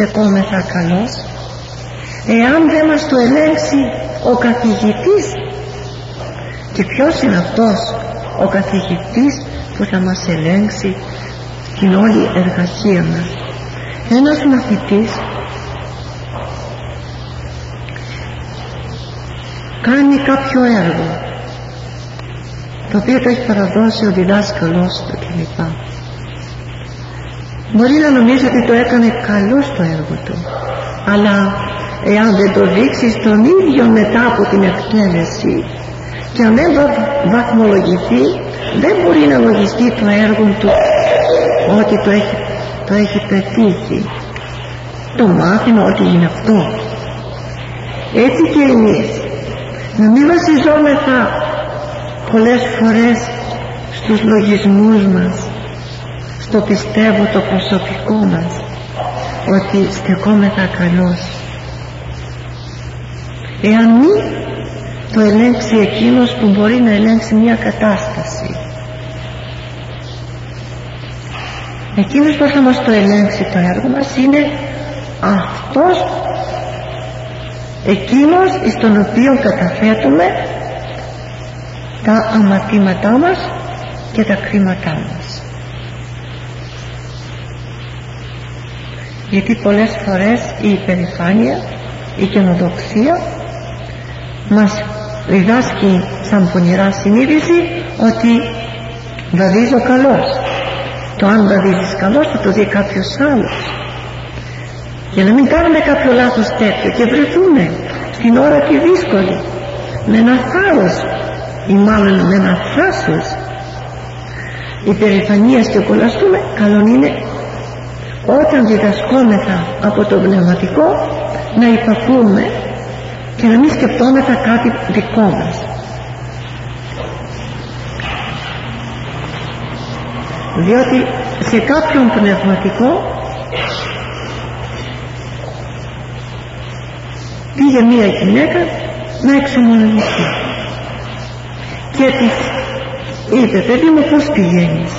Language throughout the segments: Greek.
στεκόμεθα καλώς, εάν δεν μας το ελέγξει ο καθηγητής. Και ποιος είναι αυτός ο καθηγητής που θα μας ελέγξει την όλη εργασία μας? Ένας μαθητής κάνει κάποιο έργο το οποίο το έχει παραδώσει ο διδάσκαλός του κλπ. Μπορεί να νομίζει ότι το έκανε καλό στο έργο του, αλλά εάν δεν το δείξει στον ίδιο μετά από την εκτέλεση και αν δεν βαθμολογηθεί, δεν μπορεί να λογιστεί το έργο του ότι το έχει πετύχει. Το μάθημα ότι είναι αυτό. Έτσι και εμείς να μην βασιζόμεθα πολλές φορές στους λογισμούς μας, στο πιστεύω το προσωπικό μας ότι στεκόμεθα καλώς, εάν μη το ελέγξει εκείνος που μπορεί να ελέγξει μια κατάσταση. Εκείνος που θα μας το ελέγξει το έργο μας είναι αυτός, εκείνος στον οποίο καταθέτουμε τα αμαρτήματά μας και τα κρίματά μας. Γιατί πολλές φορές η υπερηφάνεια, η καινοδοξία μας διδάσκει σαν πονηρά συνείδηση ότι βαδίζω καλώς. Το αν βαδίζεις καλώς θα το δει κάποιος άλλος. Για να μην κάνουμε κάποιο λάθος τέτοιο και βρεθούμε στην ώρα τη δύσκολη με ένα θάρρος ή μάλλον με ένα θράσος υπερηφανίας και κολλαστούμε, καλόν είναι όταν διδασκόμεθα από το πνευματικό να υπακούμε και να μην σκεπτόμεθα κάτι δικό μας. Διότι σε κάποιον πνευματικό πήγε μία γυναίκα να εξομολογηθεί και της είπε, παιδί μου, πώς πηγαίνεις?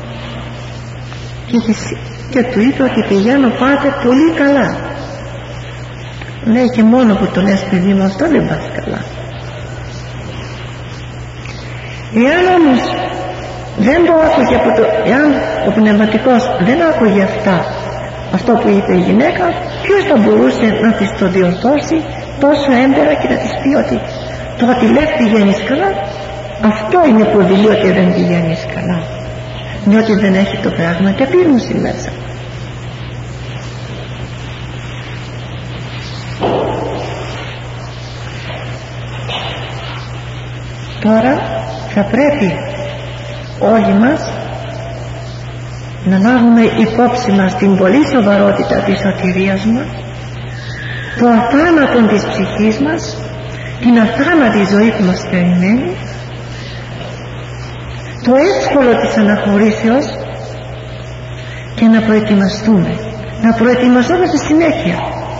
Και του είπε ότι πηγαίνω πάτε πολύ καλά. Λέει, και μόνο που το λες, παιδί μου, αυτό δεν πας καλά. Εάν όμως δεν το άκουγε εάν ο πνευματικός δεν άκουγε αυτό που είπε η γυναίκα, ποιος θα μπορούσε να της το διορθώσει τόσο έμπερα και να της πει ότι το ότι λες πηγαίνεις καλά, αυτό είναι που δηλεί ότι δεν πηγαίνεις καλά, διότι δεν έχει το πράγμα και πείσμωση μέσα. Τώρα θα πρέπει όλοι μας να λάβουμε υπόψη μας την πολύ σοβαρότητα της σωτηρίας μας, το αθάνατο της ψυχής μας, την αθάνατη ζωή που μας περιμένει, το εύκολο της αναχωρήσεως και να προετοιμαστούμε, να προετοιμαστούμε στη συνέχεια.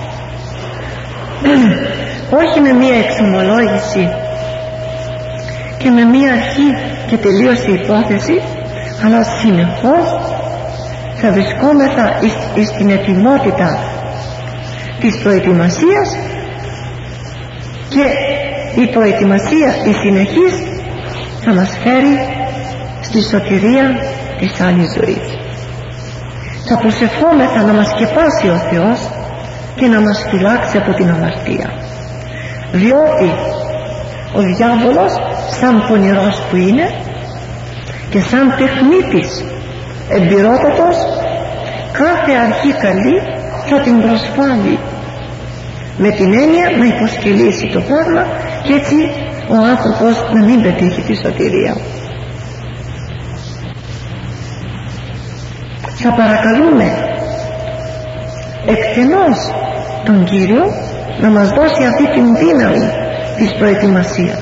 Όχι με μία εξομολόγηση και με μία αρχή και τελείωση υπόθεση, αλλά συνεχώς θα βρισκόμεθα στην ετοιμότητα της προετοιμασίας και η προετοιμασία η συνεχής θα μας φέρει στη σωτηρία της άλλης ζωής. Θα προσευχόμεθα να μας σκεπάσει ο Θεός και να μας φυλάξει από την αμαρτία, διότι ο διάβολος σαν πονηρός που είναι και σαν τεχνίτης εμπειρότατος, κάθε αρχή καλή θα την προσβάλλει με την έννοια να υποσκελίσει το πράγμα και έτσι ο άνθρωπος να μην πετύχει τη σωτηρία. Θα παρακαλούμε εκτενώς τον Κύριο να μας δώσει αυτή την δύναμη της προετοιμασίας,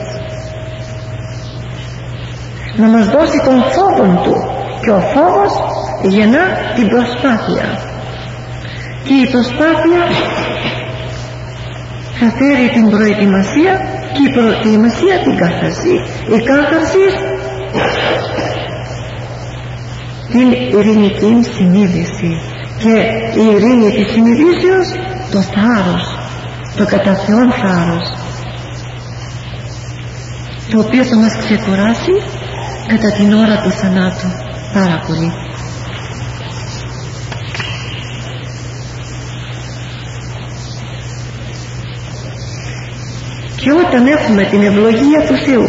να μας δώσει τον φόβο του, και ο φόβος γεννά την προσπάθεια και η προσπάθεια θα φέρει την προετοιμασία και η προετοιμασία την κάθαρση, η κάθαρση την ειρηνική συνείδηση και η ειρήνη της συνειδήσεως, το θάρρος, το κατά Θεόν θάρρος, το οποίο θα μας ξεκουράσει κατά την ώρα του θανάτου πάρα πολύ. Και όταν έχουμε την ευλογία του Θεού,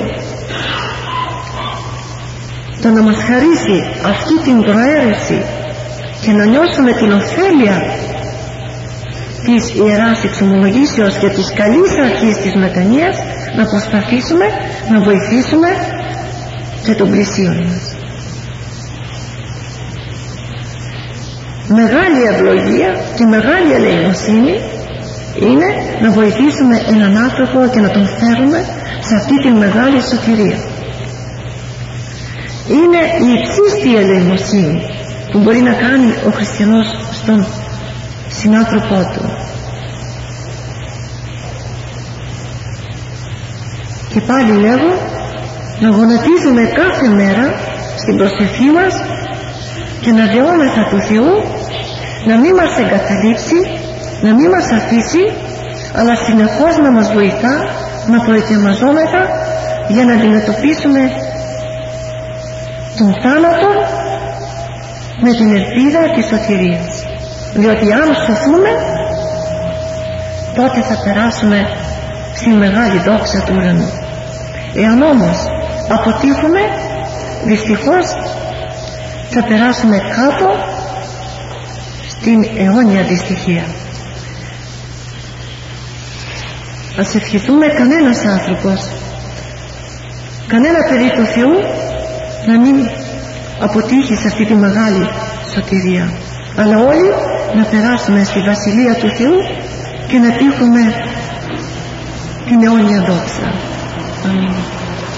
το να μας χαρίσει αυτή την προαίρεση και να νιώσουμε την ωφέλεια της Ιεράς Εξομολογήσεως και της καλής αρχής της μετανοίας, να προσπαθήσουμε να βοηθήσουμε και τον πλησίον μας. Μεγάλη ευλογία και μεγάλη ελεημοσύνη είναι να βοηθήσουμε έναν άνθρωπο και να τον φέρουμε σε αυτή τη μεγάλη σωτηρία. Είναι η υψίστη ελεημοσύνη που μπορεί να κάνει ο χριστιανός στον συνάνθρωπό του. Και πάλι λέγω, να γονατίζουμε κάθε μέρα στην προσευχή μας και να δεόμεθα του Θεού να μην μας εγκαταλείψει, να μην μας αφήσει, αλλά συνεχώς να μας βοηθά να προετοιμαζόμεθα για να αντιμετωπίσουμε τον θάνατο με την ελπίδα της σωτηρίας. Διότι αν σωθούμε, τότε θα περάσουμε στη μεγάλη δόξα του ουρανού. Εάν όμως αποτύχουμε, δυστυχώς θα περάσουμε κάτω στην αιώνια δυστυχία. Ας ευχηθούμε κανένας άνθρωπος, κανένα παιδί του Θεού να μην αποτύχει σε αυτή τη μεγάλη σωτηρία, αλλά όλοι να περάσουμε στη Βασιλεία του Θεού και να τύχουμε την αιώνια δόξα. Αμήν.